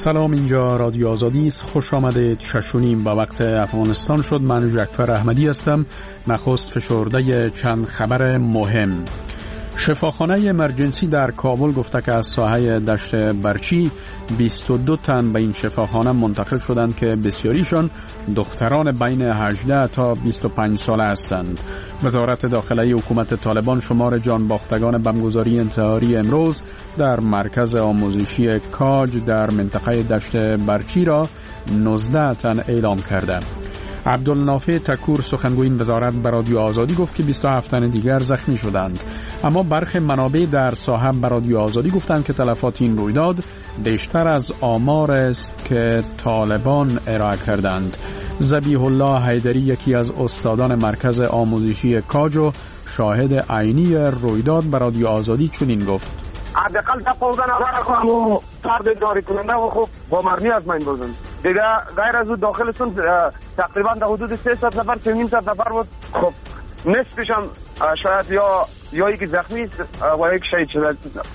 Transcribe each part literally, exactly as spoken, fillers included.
سلام، اینجا رادیو آزادی است. خوش آمدید. شش و نیم با وقت افغانستان شد. من جعفر احمدی هستم. نخست فشرده چند خبر مهم. شفاخانه امرجنسی در کابل گفته که از ساحه دشت برچی بیست و دو تن به این شفاخانه منتقل شدند که بسیاریشان دختران بین هجده تا بیست و پنج ساله هستند. وزارت داخلی حکومت طالبان شمار جانباختگان بمبگذاری انتحاری امروز در مرکز آموزشی کاج در منطقه دشت برچی را نوزده تن اعلام کرده. عبدالنافع تکور سخنگوی این وزارت به رادیو آزادی گفت که بیست و هفت تن دیگر زخمی شدند، اما برخی منابع در ساحه به رادیو آزادی گفتند که تلفات این رویداد بیشتر از آمار است که طالبان ارائه کردند. ذبیح الله حیدری، یکی از استادان مرکز آموزشی کاج و شاهد عینی رویداد به رادیو آزادی چنین گفت: حداقل دفعه نفر خو فرد داری کننده و خب با مرمی از من بودن دیگه، غیر از او داخلشون تقریبا در حدود سیصد نفر تا نیم صد نفر بود. خب نصفش هم شاید یا یا یکی زخمی است و یک شهید شده.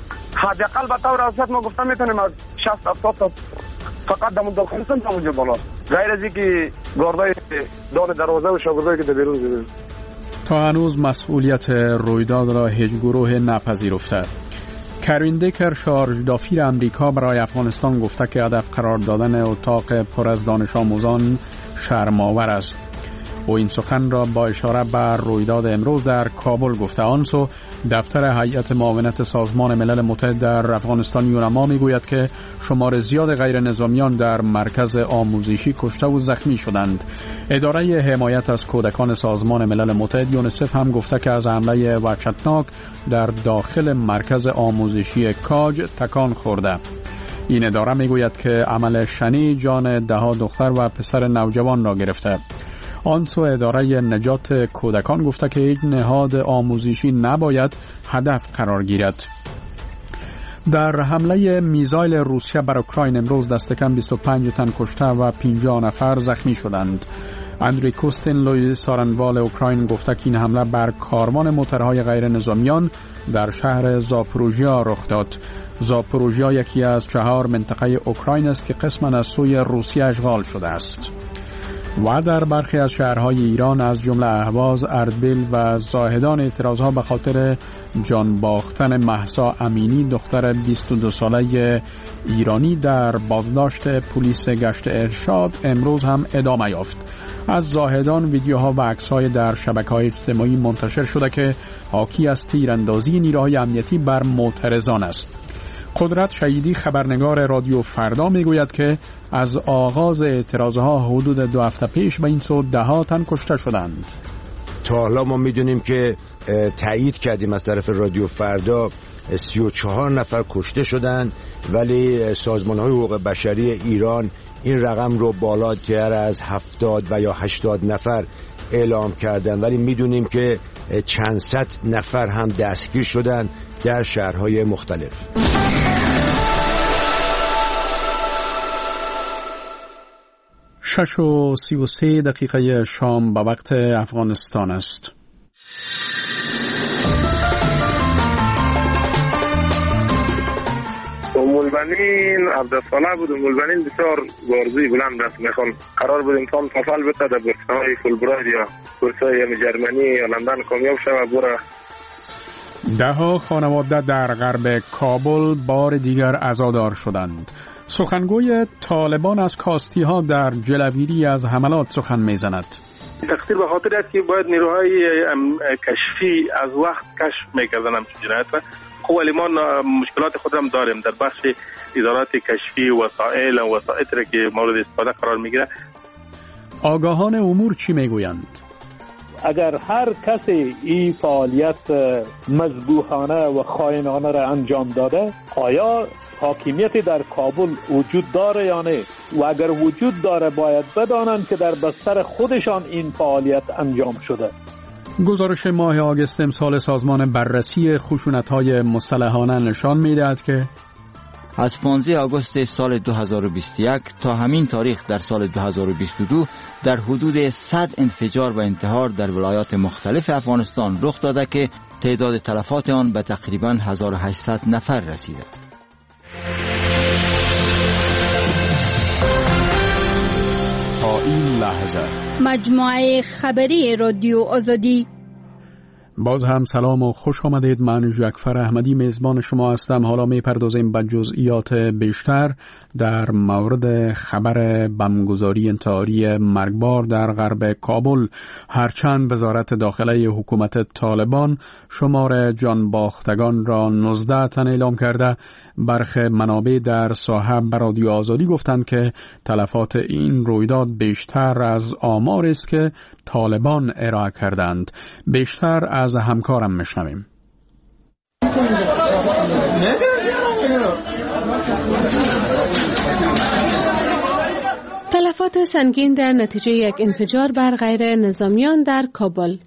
حداقل به طور اوسط ما گفتم میتونیم از شصت هفتاد تا فقط در داخلشون تا اونجا بالا، غیر از اینکه گاردای دار دروازه و شاگردایی که در بیرون دیدن. تا هنوز مسئولیت رویداد را هیچ گروه نپذیرفته. کرین دیکر، شارژ دافیر امریکا برای افغانستان گفته که هدف قرار دادن اتاق پر از دانش آموزان شرم‌آور است. او این سخن را با اشاره بر رویداد امروز در کابل گفته. آنسو دفتر هیئت معاونت سازمان ملل متحد در افغانستان یونما میگوید که شمار زیاد غیر نظامیان در مرکز آموزشی کشته و زخمی شدند. اداره حمایت از کودکان سازمان ملل متحد یونیسف هم گفته که از حمله وحشتناک در داخل مرکز آموزشی کاج تکان خورده. این اداره میگوید که عمل شنی جان ده ها دختر و پسر نوجوان را گرفته. آنسو اداره نجات کودکان گفته که یک نهاد آموزشی نباید هدف قرار گیرد. در حمله میزایل روسیه بر اوکراین امروز دست کم بیست و پنج تن کشته و پنجاه نفر زخمی شدند. اندری کوستین لوی سارنوال اوکراین گفته که این حمله بر کاروان موترهای غیر نظامیان در شهر زاپوروژیا رخ داد. زاپوروژیا یکی از چهار منطقه اوکراین است که قسماً از سوی روسیه اشغال شده است. و در برخی از شهرهای ایران از جمله اهواز، اردبیل و زاهدان اعتراضها به خاطر جان باختن مهسا امینی، دختر بیست و دو ساله ایرانی در بازداشت پلیس گشت ارشاد امروز هم ادامه یافت. از زاهدان ویدیوها و عکس‌های در شبکه‌های اجتماعی منتشر شده که حاکی از تیراندازی نیروهای امنیتی بر معترضان است. قدرت شهیدی، خبرنگار رادیو فردا، میگوید که از آغاز اعتراضها حدود دو هفته پیش به این سو ده ها تن کشته شدند. تا حالا ما میدونیم که تایید کردیم از طرف رادیو فردا سی و چهار نفر کشته شدند، ولی سازمان‌های حقوق بشری ایران این رقم رو بالاتر از هفتاد و یا هشتاد نفر اعلام کردند، ولی میدونیم که چند صد نفر هم دستگیر شدند در شهرهای مختلف. شش و سی و سه دقیقه شام به وقت افغانستان است. امولبنین عبدالصالح بود. امولبنین بسیار بارزوی بلند است. میخوام قرار بود امتحان تافل بده در بورس‌های فولبراید یا بورس‌های جرمنی یا لندن کامیاب شود بره. ده ها خانواده در غرب کابل بار دیگر عزادار شدند. سخنگوی طالبان از کاستی ها در جلوگیری از حملات سخن میزند. تقصیر به خاطر است که باید نیروهای کشفی از وقت کشف میکردن همچون جنایت را. خب ولی ما مشکلات خود هم داریم در بخش ادارات کشفی، وسایل و وسایط را که مورد استفاده قرار میگیره. آگاهان امور چی میگویند؟ اگر هر کسی این فعالیت مذبوحانه و خائنانه را انجام داده، آیا حاکمیت در کابل وجود داره یا نه؟ و اگر وجود داره باید بدانند که در بستر خودشان این فعالیت انجام شده. گزارش ماه آگوست امسال سازمان بررسی خشونت‌های مسلحانه نشان می‌دهد که از پانزده آگوست سال دو هزار و بیست و یک تا همین تاریخ در سال دو هزار و بیست و دو در حدود صد انفجار و انتحار در ولایات مختلف افغانستان رخ داده که تعداد تلفات آن به تقریباً هزار و هشتصد نفر رسیده. این لحظه. مجموعه خبری رادیو آزادی. باز هم سلام و خوش آمدید. من جعفر احمدی میزبان شما هستم. حالا میپردازیم به جزئیات بیشتر در مورد خبر بمبگذاری انتحاری مرگبار در غرب کابل. هرچند وزارت داخله حکومت طالبان شمار جان باختگان را نوزده تن اعلام کرده، برخی منابع در ساحه به رادیو آزادی گفتند که تلفات این رویداد بیشتر از آمار است که طالبان ارائه کردند. بیشتر از همکارم میشنویم. تلفات سنگین در نتیجه یک انفجار بر غیر نظامیان در کابل.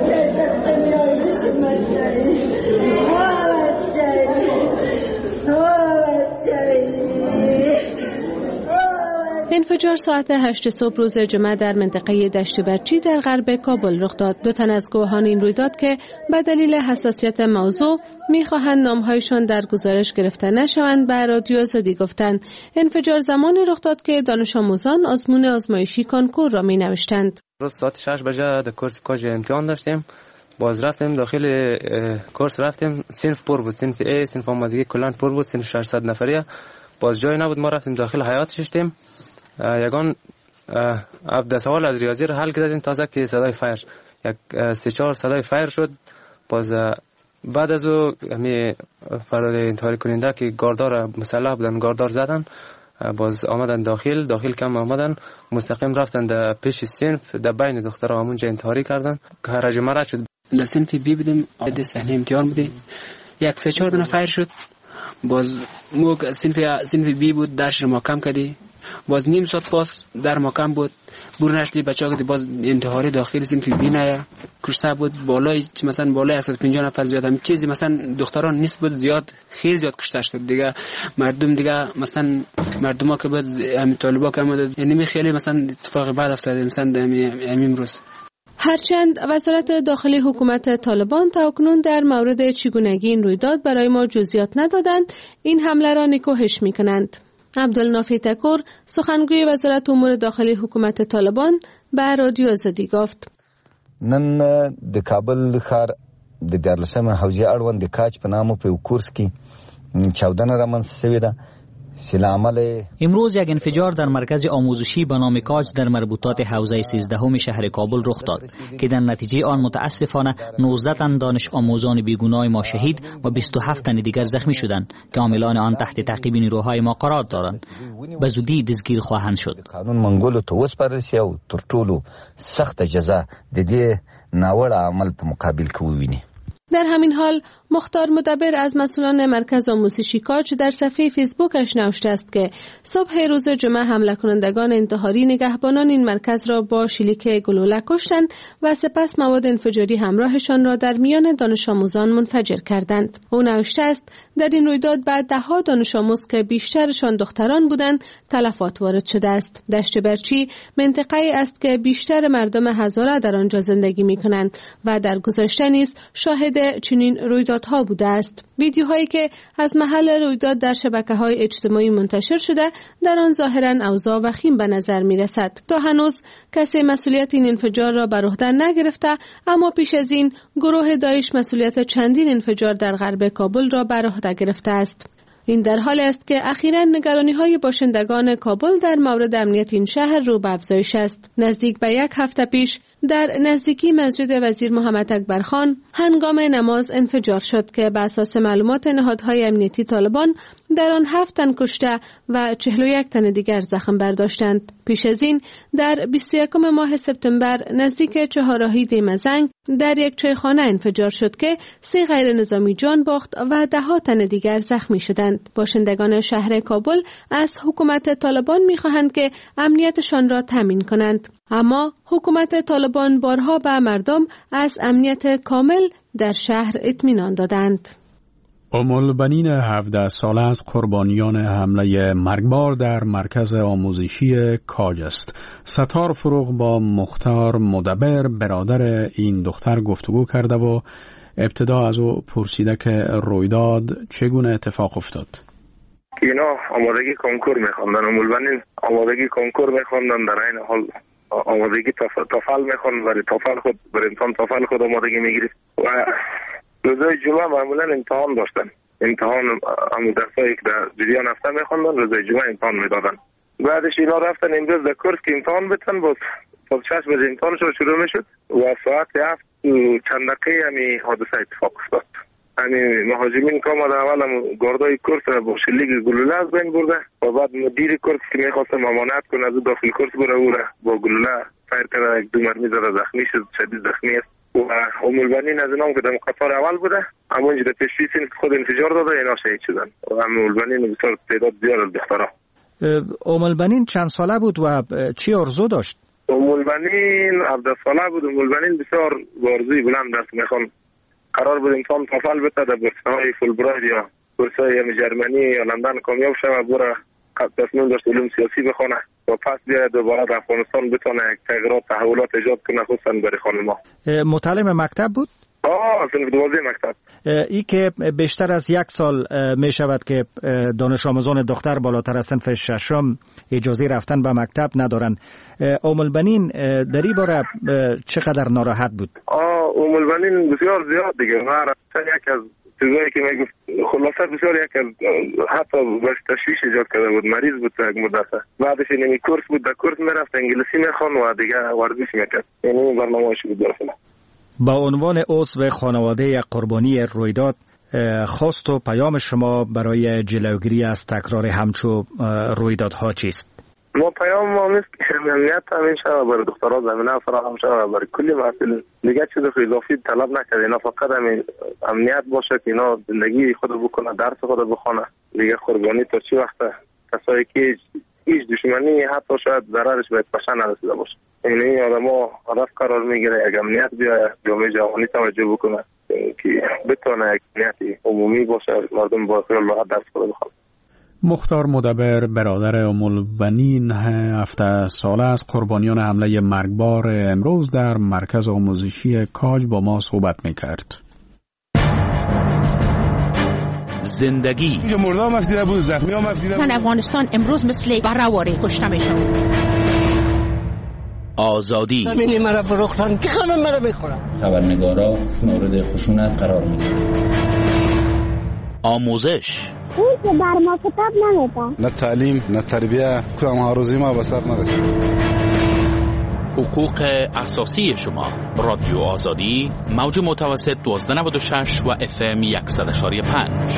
انفجار ساعت هشت صبح روز جمعه در منطقه دشت برچی در غرب کابل رخ داد. دو تن از گواهان این رویداد که به دلیل حساسیت موضوع می‌خواهند نام‌هایشان در گزارش گرفته نشوند به رادیو آزادی گفتند انفجار زمانی رخ داد که دانش آموزان آزمون آزمایشی کنکور را می‌نوشتند. روز ساعت شش بجه در کورس کاج امتحان داشتیم. باز رفتیم داخل کورس، رفتیم صنف پر بود، صنف ای، صنف آمادگی کلان پر بود، صنف ششصد نفریه. باز جای نبود، ما رفتیم داخل حیاط شدیم. یگان عبد سوال از ریاضی رو حل کردیم تازه که صدای فایر یک سه چهار صدای فایر شد. باز بعد از او همی فراد انتحاری کننده که گاردار مسلح بودن گاردار زدن، باز آمدن داخل داخل کم آمدن مستقیم رفتن در پیش صنف در بین دخترها همونجا انتحاری کردن. هرج مرج شد. در صنف بی بودیم، عده صحنه امتحان بودیم، یک سه چهار دونه فایر شد. باز مو صنف صنف بی بود، درش ما کم کردی. باز نیم ساعت پاس در مکان بود، بور نشدی بچه‌ها که باز انتحاری داخل صنف بی نه کشته بود. بالای مثلا بالای صد و پنجاه نفر زیاد هم چیزی مثلا دختران نیست بود، زیاد خیلی زیاد کشته شد دیگه. مردم دیگه مثلا مردما که بود همین طالبا که اومد، یعنی خیلی مثلا اتفاق بعد افتاد مثلا همین روز. هرچند وزارت داخلی حکومت طالبان تاکنون در مورد چگونگی این رویداد برای ما جزئیات ندادند، این حمله را نکوهش می‌کنند. عبدالنافی تکور سخنگوی وزارت امور داخلی حکومت طالبان به رادیو آزادی گفت نن د کابل ښار د دیارلسمه حوزې اړوند د کاج په نامه په کورس کې چاودنه رامنځته شوې ده. امروز یک انفجار در مرکز آموزشی به نام کاج در مربوطات حوزه سیزدهم شهر کابل رخ داد که در نتیجه آن متاسفانه نوزده تن دانش آموزان بیگناه ما شهید و بیست و هفت تن دیگر زخمی شدند که عاملان آن تحت تعقیب نیروهای ما قرار دارند. به زودی دستگیر خواهند شد. قانون منګولو ته وسپارل شي او تر ټولو سخت جزا د دې ناوړه عمل په مقابل کې وویني. در همین حال مختار مدبر از مسئولان مرکز آموزشی کاج در صفحه فیسبوکش نوشته است که صبح روز جمعه حمله کنندگان انتحاری نگهبانان این مرکز را با شلیک گلوله کشتند و سپس مواد انفجاری همراهشان را در میان دانش آموزان منفجر کردند. او نوشته است در این رویداد بعد ده ها دانش آموز که بیشترشان دختران بودند تلفات وارد شده است. دشت برچی منطقه‌ای است که بیشتر مردم هزاره در آنجا زندگی می‌کنند و در گذشته نیز شاهد چنین رویدادها بوده است. ویدیوهایی که از محل رویداد در شبکه‌های اجتماعی منتشر شده در آن ظاهراً اوضاع وخیم به نظر می‌رسد. تا هنوز کسی مسئولیت این انفجار را بر عهده نگرفته، اما پیش از این گروه داعش مسئولیت چندین انفجار در غرب کابل را بر عهده گرفته است. این در حالی است که اخیراً نگرانی‌های باشندگان کابل در مورد امنیت این شهر رو به افزایش است. نزدیک به یک هفته پیش در نزدیکی مسجد وزیر محمد اکبر خان هنگام نماز انفجار شد که بر اساس معلومات نهادهای امنیتی طالبان در آن هفت تن کشته و چهل و یک تن دیگر زخم برداشتند. پیش از این در بیست و یکم ماه سپتامبر نزدیک چهارراهی دیمزنگ در یک چایخانه انفجار شد که سه غیر نظامی جان باخت و ده ها تن دیگر زخمی شدند. باشندگان شهر کابل از حکومت طالبان می‌خواهند که امنیتشان را تامین کنند، اما حکومت طالبان بارها به مردم از امنیت کامل در شهر اطمینان دادند. ام البنین هفده ساله از قربانیان حمله مرگبار در مرکز آموزشی کاج است. ستار فروغ با مختار مدبر برادر این دختر گفتگو کرده و ابتدا از او پرسیده که رویداد چگونه اتفاق افتاد. که اینا آمادگی کنکور میخوندن. ام البنین آمادگی کنکور میخوندن، در این حال آمادگی توفل میخوندن، برای توفل خود برای امتحان توفل خود آمادگی میگیرید و روزای جمعه معمولا امتحان داشتن. امتحان همون درسایی که در جریان هفته میخوندن روزای جمعه امتحان میدادن. بعدش اینا رفتن امروز در کورس که امتحان بتن، باز صبح شش بجه امتحانشون شروع میشد و ساعت هفت چند دقیقه همی حادثه اتفاق افتاد. یعنی مهاجمین که آمد اول هم گاردای کورس با شلیک گلوله از بین برده و بعد مدیر کورس که میخواست ممانعت کنه از داخل کورس بره او را با گلوله فایر کنه، یک دو مرمی زده، زخمی شد، شدید زخمی است. و ام البنین از اینام که در قطار اول بوده همونجا در پیشوی سینف خود انفجار داده، اینا شهید شدن. و ام البنین بسیار تعداد زیاد از دخترها. ام البنین چند ساله بود و چی آرزو داشت؟ ام البنین هفده ساله بود. ام البنین بسیار بارزوی بلند دست میخوان. قرار بود امتحان توفل بده در بورس‌های فولبرایت یا بورس‌های جرمنی یا لندن کامیاب شود، بره تصمیم داشت علوم سیاسی بخونه و پس بیاید دوباره در افغانستان بتونه تغییرات تحولات ایجاد کنه، خصوصا برای خانم‌ها. متعلم مکتب بود؟ آه صنف دوازده مکتب. ای که بیشتر از یک سال می شود که دانش آموزان دختر بالاتر از صنف ششم اجازه رفتن به مکتب ندارن. ام البنین در این باره چقدر ناراحت بود؟ آه ام البنین بسیار زیاد دیگه. هر یک از چیزایی که میگفت خلاصه بسیار یک از حتی بس تشویش ایجاد کرده بود. مریض بود یک مدت. بعدش اینمی کورس بود، در کورس میرفت انگلیسی میخوان و دیگه ورزش میکرد. یعنی برنامه‌اش بود داخل. با عنوان عضو خانواده قربانی رویداد، خواست و پیام شما برای جلوگیری از تکرار همچو رویدادها چیست؟ ما پیام ما نیست که امنیت همین شود برای دخترها، زمینه فراهم شود برای کلی محصول. دیگه چیز اضافی طلب نکرده. اینا فقط همین امنیت باشه که اینا زندگی خود بکنه، درس خود بخونه. دیگه قربانی تا چی وقته کسایی که هیچ دشمنی حتی شاید ضررش به پشن نرسیده باشه. این این آدم‌ها هدف قرار میگیره یک امنیت بیاید، جامعه جهانی توجه بکنه که بتونه یک امنیت عمومی باشه، مردم با خیال راحت درس خود بخونن. مختار مدبر برادر ام البنین هفده ساله از قربانیان حمله مرگبار امروز در مرکز آموزشی کاج با ما صحبت میکرد. زندگی اینجا مرده هم افدیده بود، زخمی هم افدیده بود. زن افغانستان امروز مثل برهواری کشته میشون. آزادی همینی مرا فروختن که همه مرا میخورن. خبرنگارا مورد خشونت قرار میگیرن. آموزش اون که بر ما کتاب نمیدن. نه تعلیم نه تربیه، کدام هاروزی ما به سر نرسید. حقوق اساسی شما. رادیو آزادی، موج متوسط دوازده نود و شش و اف ام صد و پنج.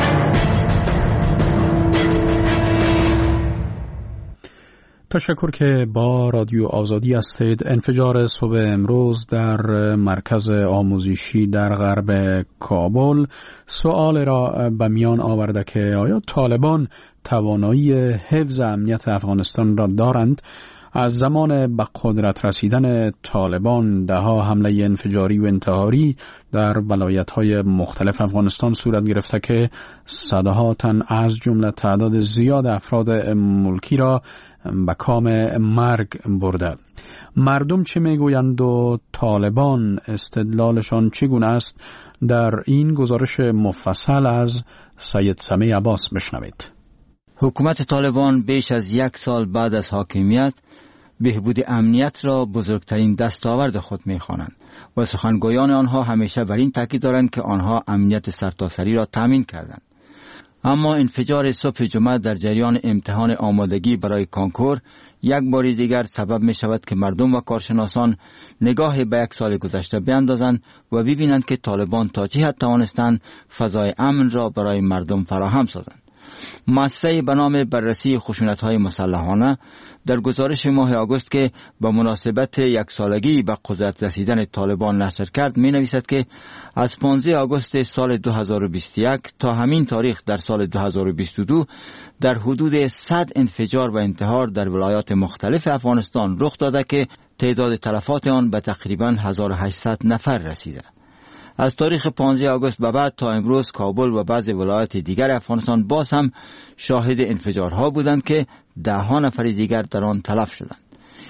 تشکر که با رادیو آزادی هستید. انفجار صبح امروز در مرکز آموزشی در غرب کابل سؤال را به میان آورده که آیا طالبان توانایی حفظ امنیت افغانستان را دارند؟ از زمان به قدرت رسیدن طالبان دهها حمله انفجاری و انتحاری در ولایت‌های مختلف افغانستان صورت گرفته که صدها تن از جمله تعداد زیاد افراد ملکی را به کام مرگ برده. مردم چه میگویند و طالبان استدلالشان چگونه است؟ در این گزارش مفصل از سید سمیع عباس بشنوید. حکومت طالبان بیش از یک سال بعد از حاکمیت بهبود امنیت را بزرگترین دستاورد خود می‌خوانند و سخنگویان آنها همیشه بر این تاکید دارند که آنها امنیت سرتاسری را تامین کردند. اما انفجار صبح جمعه در جریان امتحان آمادگی برای کنکور یک بار دیگر سبب می شود که مردم و کارشناسان نگاه به یک سال گذشته بیاندازند و ببینند که طالبان تا چه حد توانستند فضای امن را برای مردم فراهم سازند. مؤسسه به نام بررسی خشونت‌های مسلحانه در گزارش ماه آگوست که به مناسبت یک سالگی به قدرت رسیدن طالبان نشر کرد می نویسد که از پانزده آگوست سال دو هزار و بیست و یک تا همین تاریخ در سال دو هزار و بیست و دو در حدود صد انفجار و انتحار در ولایات مختلف افغانستان رخ داده که تعداد تلفات آن به تقریباً هزار و هشتصد نفر رسیده. از تاریخ پانزده آگوست به بعد تا امروز کابل و بعضی ولایات دیگر افغانستان باز هم شاهد انفجارها بودند که ده ها نفر دیگر در آن تلف شدند.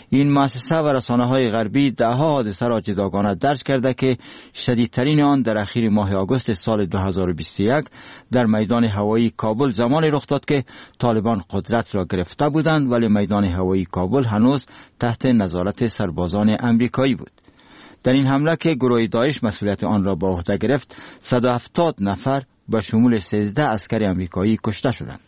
این مؤسسه و رسانه‌های غربی ده‌ها حادثه را جداگانه درج کرده که شدیدترین آن در اخیر ماه آگوست سال دو هزار و بیست و یک در میدان هوایی کابل زمانی رخ داد که طالبان قدرت را گرفته بودند، ولی میدان هوایی کابل هنوز تحت نظارت سربازان امریکایی بود. در این حمله که گروه داعش مسئولیت آن را به عهده گرفت، صد و هفتاد نفر به شمول سیزده عسکر امریکایی کشته شدند.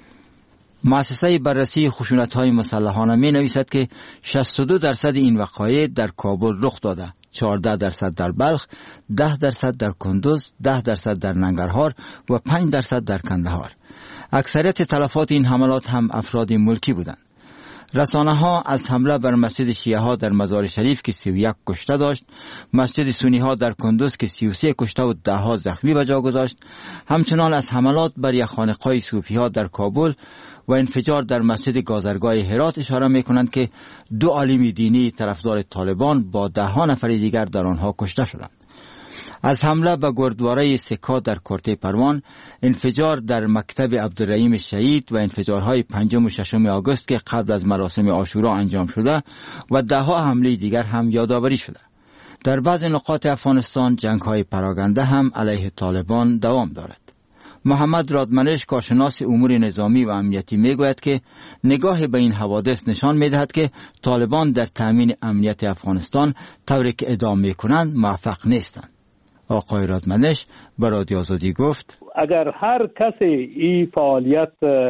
مؤسسه بررسی خشونت‌های مسلحانه می نویسد که شصت و دو درصد این وقایع در کابل رخ داده، چهارده درصد در بلخ، ده درصد در کندوز، ده درصد در ننگرهار و پنج درصد در کندهار. اکثریت تلفات این حملات هم افراد ملکی بودند. رسانه ها از حمله بر مسجد شیعه ها در مزار شریف که سی و یک کشته داشت، مسجد سنی ها در کندوز که سی و سه کشته و ده ها زخمی به جا گذاشت، همچنان از حملات بر یک خانقاه صوفی ها در کابل و انفجار در مسجد گازرگاه هرات اشاره می کنند که دو عالم دینی طرفدار طالبان با ده ها نفر دیگر در آنها کشته شدند. از حمله به گردواره سکا در کرته پروان، انفجار در مکتب عبدالرحیم شهید و انفجارهای پنجم و ششم آگوست که قبل از مراسم عاشورا انجام شده و ده ها حمله دیگر هم یادآوری شده. در بعض نقاط افغانستان جنگ‌های پراگنده هم علیه طالبان دوام دارد. محمد رادمنش، کارشناس امور نظامی و امنیتی، میگوید که نگاه به این حوادث نشان میدهد که طالبان در تامین امنیت افغانستان طوری که ادعا میکنند موفق نیستند. آقای رادمنش به رادیو آزادی گفت: اگر هر کسی این فعالیت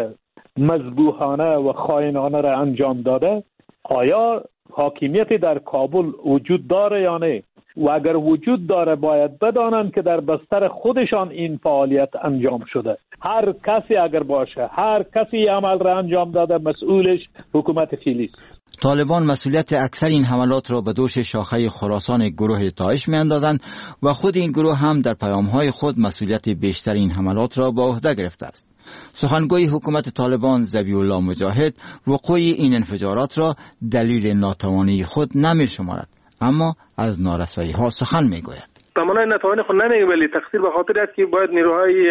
مذبوحانه و خائنانه را انجام داده، آیا حاکمیت در کابل وجود داره یا نه؟ و اگر وجود داره باید بدانند که در بستر خودشان این فعالیت انجام شده. هر کسی اگر باشه، هر کسی عمل را انجام داده، مسئولش حکومت فعلی است. طالبان مسئولیت اکثر این حملات را به دوش شاخه خراسان گروه داعش می‌اندازند و خود این گروه هم در پیام‌های خود مسئولیت بیشتر این حملات را به عهده گرفته است. سخنگوی حکومت طالبان ذبیح الله مجاهد وقوع این انفجارات را دلیل ناتوانی خود نمی‌شمارد، اما از نارسایی‌ها سخن می‌گوید. تمام ناتوانی خود نمیگه، ولی تقصیر به خاطر است که باید نیروهای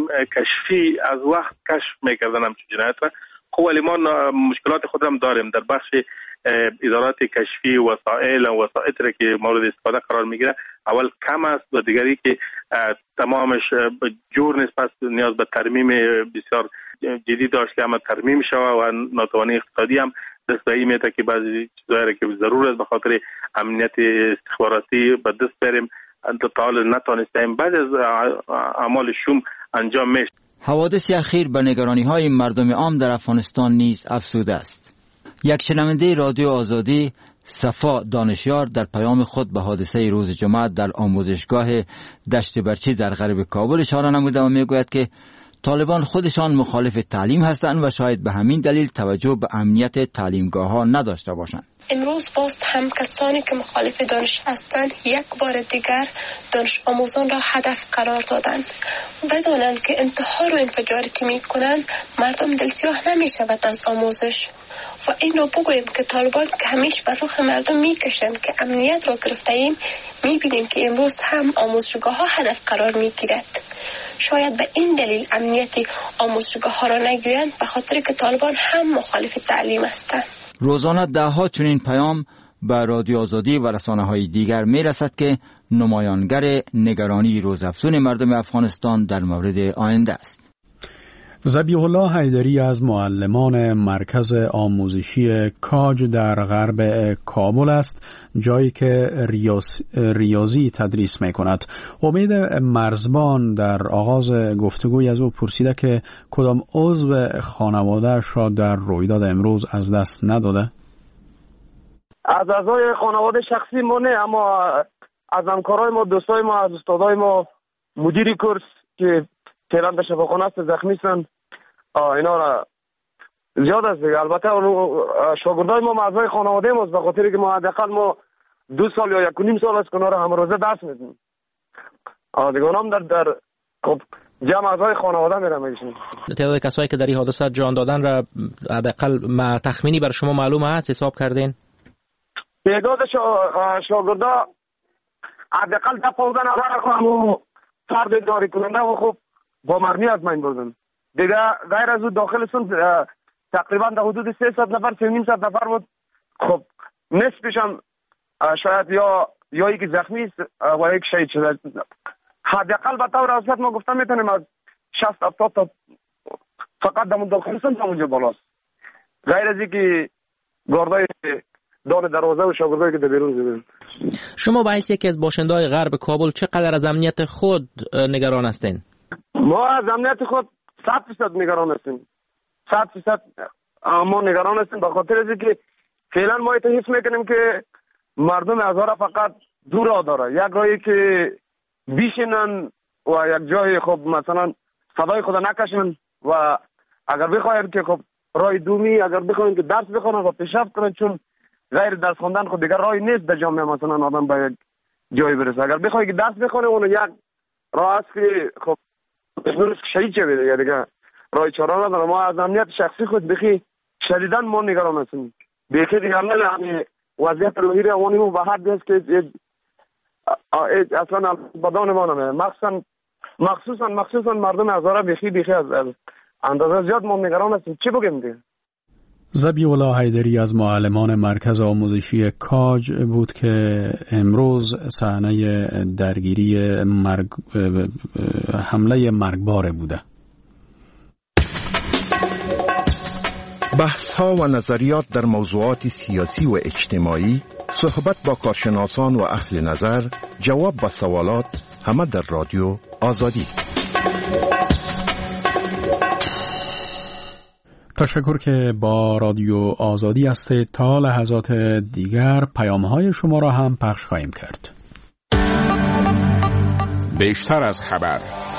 کشفی از وقت کشف می‌کردن همچین جنایت را. خب ولی ما مشکلات خود هم داریم در بخش ادارات کشفی، وسایل و وسایط را که مورد استفاده قرار میگیره. اول کم است و دیگری که تمامش جور نیست، پس نیاز به ترمیم بسیار جدی داشت که اما ترمیم شود و ناتوانی اقتصادی هم دست به این میده که بعضی چیزایی که ضرور است به خاطر امنیت استخباراتی به دست بریم تا حال نتونستیم بعد از اعمال شوم انجام میشه. حوادث اخیر به نگرانی‌های مردم عام در افغانستان نیز افزوده است. یک شنونده رادیو آزادی، صفا دانشیار، در پیام خود به حادثه روز جمعه در آموزشگاه دشت برچی در غرب کابل اشاره نموده و میگوید که طالبان خودشان مخالف تعلیم هستند و شاید به همین دلیل توجه به امنیت تعلیمگاه‌ها نداشته باشند. امروز باز هم کسانی که مخالف دانش هستند یک بار دیگر دانش آموزان را هدف قرار دادند. بدانند که انتحار و انفجاری که می کنند مردم دلسیاه نمی شود از آموزش. و این رو بگوییم که طالبان که همیشه بر رخ مردم می کشند که امنیت را گرفته ایم، می بینیم که امروز هم آموزشگاه ها هدف قرار می گیرد. شاید به این دلیل امنیت آموزشگاه ها را نگیرند، به خاطر که طالبان هم مخالف تعلیم هستند. روزانه ده ها چنین پیام به رادیو آزادی و رسانه های دیگر می رسد که نمایانگر نگرانی روزافزون مردم افغانستان در مورد آینده است. ذبیح الله حیدری از معلمان مرکز آموزشی کاج در غرب کابل است، جایی که ریاض... ریاضی تدریس می کند. امید مرزبان در آغاز گفتگوی از او پرسیده که کدام عضو خانواده‌اش را در رویداد امروز از دست نداده؟ از اعضای خانواده شخصی ما نه، اما از همکارای ما، دوستای ما، از استادای ما، مدیر کورس که فعلا در شفاخانه است زخمی هستند، اینا را زیاد است دیگه. البته شاگردای ما اعضای خانواده ماست، به خاطر که ما حداقل ما دو سال یا یک و نیم سال است که اونا را هم روزه درس میدیم. دیگه اونام در در خب جمع اعضای خانواده میرم میشن. تعداد کسایی که در این حادثه جان دادن را حداقل ما تخمینی بر شما معلومه است، حساب کردین؟ تعداد شاگردا حداقل ده پانزده نفر خواهم فرد داری کننده و خب با مرمی از من بردن. دیگه غیر از او داخلشون تقریبا در حدود سه صد نفر سه نیم صد نفر بود. خب نصفش هم شاید یا یا یکی زخمی است و یک شهید شده. حداقل به طور اوسط ما گفتم میتونیم از شصت هفتاد تا فقط در داخلستان تا اونجا بالاست، غیر از اینکه گاردای دار دروازه و شاگردایی که در بیرون زدن. شما به حیث یکی از باشنده‌های غرب کابل چقدر از امنیت خود نگران هستین؟ ما از امنیت خود صد فیصد نگران هستیم. صد فیصد ما نگران هستیم به خاطر از اینکه فعلا ما حس میکنیم که مردم از راه فقط دو راه داره، یک راهی که بیشینن و یک جای خب مثلا صدای خود نکشن و اگر بخواین که خب راه دومی اگر بخواین که درس بخونن و پیشرفت کنن، چون غیر درس خوندن خود دیگر راهی نیست در جامعه مثلا آدم به یک جای برسه. اگر بخوای که درس بخونه اون یک راه است که خب درست شهید چه بده یا دیگه راه چاره نداره. ما از امنیت شخصی خود بخی شدیداً ما نگران هستیم. بخی دیگر نه یعنی وضعیت روحی روانی ما به حد است که اصلا بدان ما نمیه، مخصوصا مخصوصا مخصوصا مردم هزاره بخی بخی از اندازه زیاد ما نگران هستیم. چی بگیم دیگه؟ ذبیح‌الله حیدری از معلمان مرکز آموزشی کاج بود که امروز صحنه درگیری مرگ حمله مرگبار بوده. بحث‌ها و نظریات در موضوعات سیاسی و اجتماعی، صحبت با کارشناسان و اهل نظر، جواب به سوالات، همه در رادیو آزادی. تشکر که با رادیو آزادی هستید. تا لحظات دیگر پیام‌های شما را هم پخش خواهیم کرد. بیشتر از خبر.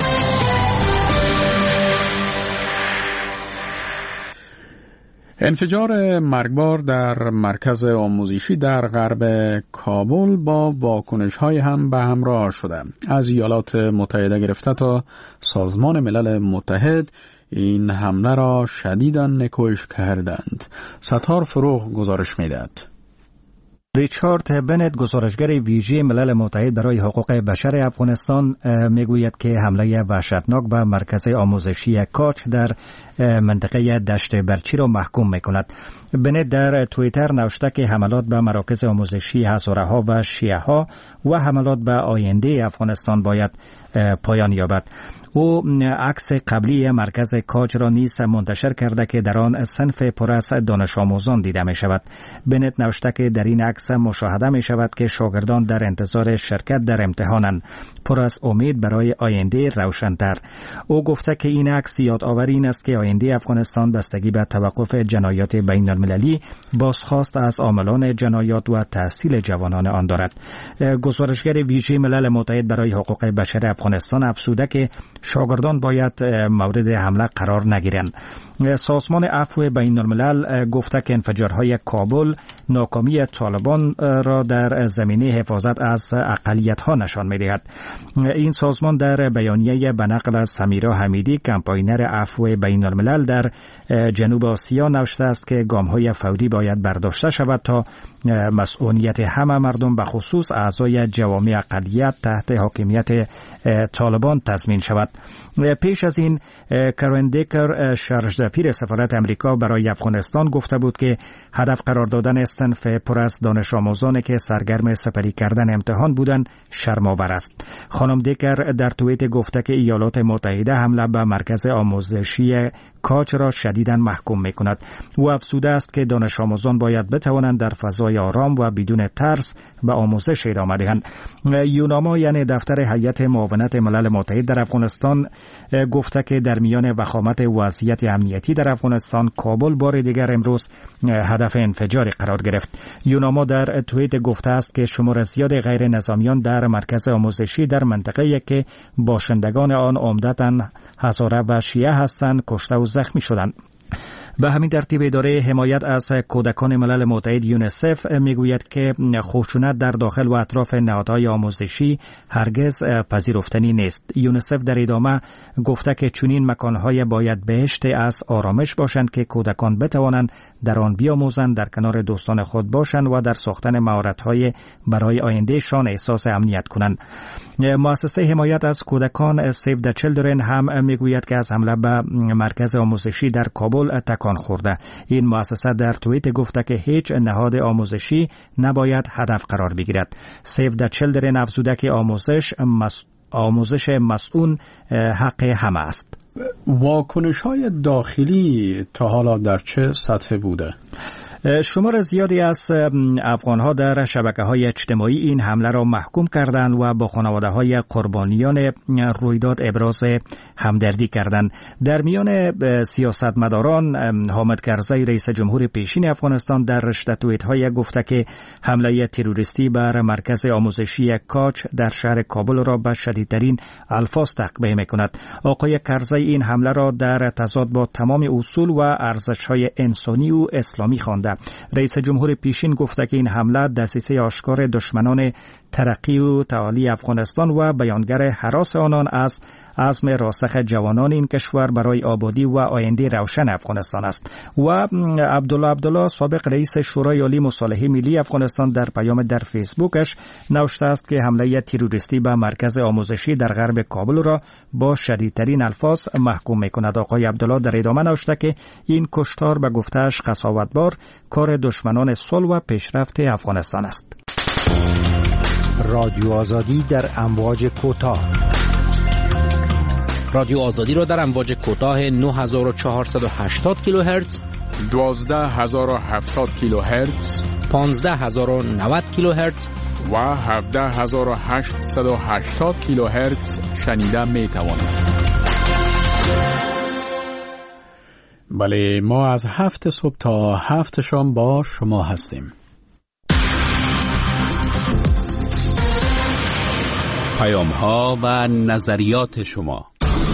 انفجار مرگبار در مرکز آموزشی در غرب کابل با واکنش‌های هم به همراه شده. از ایالات متحده گرفته تا سازمان ملل متحد این حمله را شدیداً نکوش کردند. ستار فروغ گزارش می‌دهد. ریچارد بنت، گزارشگر ویژه ملل متحد برای حقوق بشر افغانستان، میگوید که حمله وحشتناک به مرکز آموزشی کاچ در منطقه دشت برچی را محکوم میکند. بنت در توییتر نوشته که حملات به مراکز آموزشی هزاره ها و شیعه ها و حملات به آینده افغانستان باید پایان یابد. او عکس قبلی مرکز کاج را نیز منتشر کرده که در آن صنف پر از دانش آموزان دیده می شود. بنت نوشته که در این عکس مشاهده می شود که شاگردان در انتظار شرکت در امتحانند، پر از امید برای آینده روشن‌تر. او گفته که این عکس یادآوری این است که آینده افغانستان بستگی به توقف جنایات بین المللی، بازخواست از عاملان جنایات و تحصیل جوانان آن دارد. گزارشگر ویژه ملل متحد برای حقوق بشر افغانستان افزوده که شاگردان باید مورد حمله قرار نگیرند. سازمان عفو بین الملل گفته که انفجارهای کابل ناکامی طالبان را در زمینه حفاظت از اقلیت‌ها نشان می‌دهد. این سازمان در بیانیه به نقل از سمیرا حمیدی، کمپاینر عفو بین الملل در جنوب آسیا، نوشته است که گام‌های فوری باید برداشته شود تا مسئولیت همه مردم به خصوص اعضای جوامع اقلیت تحت حاکمیت طالبان تضمین شود. پیش از این کرن دیکر، شارژدفیر سفارت امریکا برای افغانستان، گفته بود که هدف قرار دادن صنف پر از دانش آموزانی که سرگرم سپری کردن امتحان بودند شرم‌آور است. خانم دیکر در توییت گفته که ایالات متحده حمله به مرکز آموزشی کاچ را شدیداً محکوم می‌کند. او افزوده است که دانش آموزان باید بتوانند در فضای آرام و بدون ترس به آموزش ادامه دهند. یوناما، یعنی دفتر هیئت معاونت ملل متحد در افغانستان، گفته که در میان وخامت وضعیت امنیتی در افغانستان، کابل بار دیگر امروز هدف انفجاری قرار گرفت. یوناما در توییت گفته است که شمار زیاد غیر نظامیان در مرکز آموزشی در منطقه‌ای که باشندگان آن عمدتاً هزاره و شیعه هستند کشته و زخمی شدند. به همین ترتیب اداره حمایت از کودکان ملل متحد یونیسف میگوید که خشونت در داخل و اطراف نهادهای آموزشی هرگز پذیرفتنی نیست. یونیسف در ادامه گفته که چنین مکانهای باید بهشت از آرامش باشند که کودکان بتوانند در آن بیاموزند، در کنار دوستان خود باشند و در ساختن مهارت‌های برای آیندهشان احساس امنیت کنند. مؤسسه حمایت از کودکان سیو د چیلدرن هم میگوید که از حمله به مرکز آموزشی در کابل تکان خورده. این مؤسسه در توییت گفته که هیچ نهاد آموزشی نباید هدف قرار بگیرد. سیو د چیلدرن افزوده که آموزش مس... آموزش مسئول حق همه است. واکنش‌های داخلی تا حالا در چه سطح بوده؟ شمار زیادی از افغان‌ها در شبکه‌های اجتماعی این حمله را محکوم کردند و با خانواده‌های قربانیان رویداد ابراز همدردی کردند. در میان سیاستمداران حامد کرزی رئیس جمهور پیشین افغانستان در رشته توییت‌های گفته که حمله تروریستی بر مرکز آموزشی کاج در شهر کابل را به شدیدترین الفاظ تقبیح می‌کند. آقای کرزی این حمله را در تضاد با تمام اصول و ارزش‌های انسانی و اسلامی خوانده. رئیس جمهور پیشین گفته که این حمله دسیسه آشکار دشمنان ترقی و تعالی افغانستان و بیانگر هراس آنان از عزم راسخ جوانان این کشور برای آبادی و آینده روشن افغانستان است. و عبدالله عبدالله سابق رئیس شورای عالی مصالحه ملی افغانستان در پیام در فیسبوکش نوشته است که حمله تروریستی به مرکز آموزشی در غرب کابل را با شدیدترین الفاظ محکوم می‌کند. آقای عبدالله در ادامه نوشته که این کشتار به گفته‌اش قساوتبار کار دشمنان صلح و پیشرفت افغانستان است. رادیو آزادی در امواج کوتاه. رادیو آزادی را در امواج کوتاه نه هزار و چهارصد و هشتاد کیلوهرتز، دوازده هزار و هفتاد کیلوهرتز، پانزده هزار و نود کیلوهرتز و هفده هزار و هشتصد و هشتاد کیلوهرتز شنیده می توانید. بله، ما از هفت صبح تا هفت شام با شما هستیم. پیام ها و نظریات شما.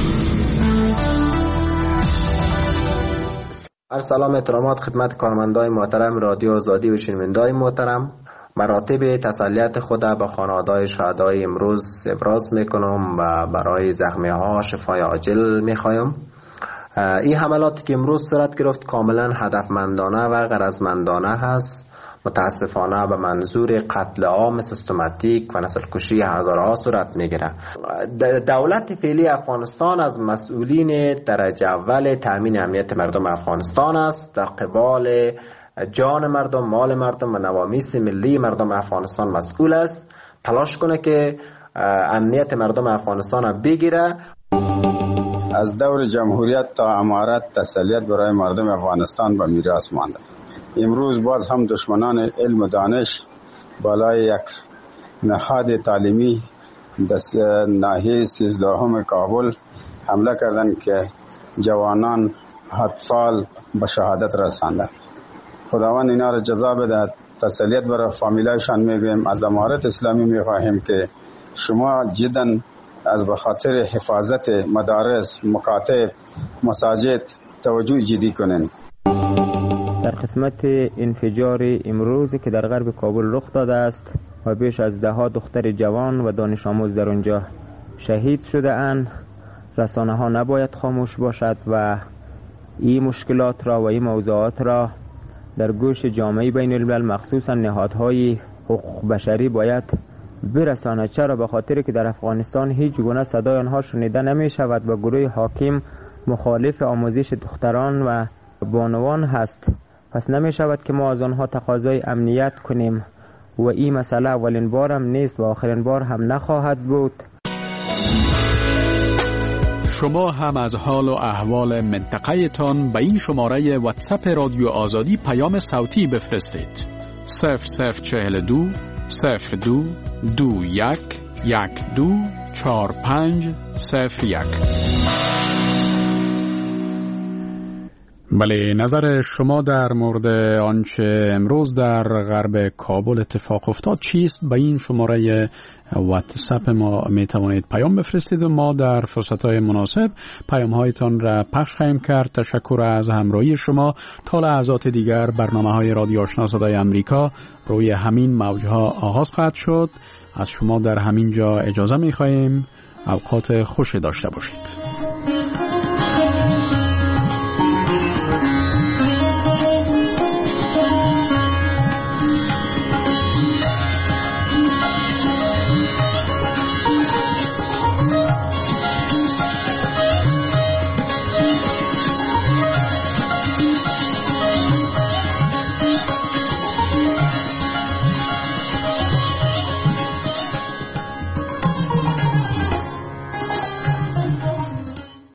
هر سلام احترامات خدمت کارمندای محترم رادیو آزادی و شنوندای محترم. مراتب تسلیت خود به خانواده‌های شهدای امروز ابراز میکنم و برای زخمی ها شفای عاجل میخوایم. این حملاتی که امروز صورت گرفت کاملا هدفمندانه و غرضمندانه هست. متاسفانه به منظور قتل عام سیستماتیک و نسل کشی هزارها صورت میگیره. دولت فعلی افغانستان از مسئولین درجه اول تامین امنیت مردم افغانستان است. در قبال جان مردم، مال مردم و نوامیس ملی مردم افغانستان مسئول است. تلاش کنه که امنیت مردم افغانستان را بگیره. از دور جمهوریت تا امارت تسلیت برای مردم افغانستان به میراث مانده. امروز باز هم دشمنان علم و دانش بالای یک نهاد تعلیمی دست ناحیه سیزدهم کابل حمله کردند که جوانان اطفال به شهادت رسانده. خداوند اینا را جزا بده. تسلیت برای فامیلایشان میگویم. از امارت اسلامی میخواهیم که شما جدا از به خاطر حفاظت مدارس، مکاتب، مساجد توجه جدی کنین. در قسمت انفجار امروزی که در غرب کابل رخ داده است و بیش از ده ها دختر جوان و دانش آموز در آنجا شهید شده اند، رسانه ها نباید خاموش باشد و این مشکلات را و این موضوعات را در گوش جامعه بین الملل مخصوصا نهادهای حقوق بشری باید برساند. چرا؟ به خاطر که در افغانستان هیچ گونه صدای آنها شنیده نمی شود و گروه حاکم مخالف آموزش دختران و بانوان هست. پس نمی شود که ما از آنها تقاضای امنیت کنیم و این مسئله اولین بار هم نیست و آخرین بار هم نخواهد بود. شما هم از حال و احوال منطقه تان به این شماره واتساپ رادیو آزادی پیام صوتی بفرستید. صفر صفر چهل دو صفر دو دو یک یک دو چهار پنج صفر یک. بله، نظر شما در مورد آنچه امروز در غرب کابل اتفاق افتاد چیست؟ به این شماره واتساپ ما می توانید پیام بفرستید و ما در فرصت‌های مناسب پیام‌هایتان را پخش خواهیم کرد. تشکر از همراهی شما. تا لحظات دیگر برنامه‌های رادیو آشنا صدای آمریکا روی همین موج‌ها آغاز خواهد شد. از شما در همین جا اجازه می‌خواهیم. اوقات خوش داشته باشید.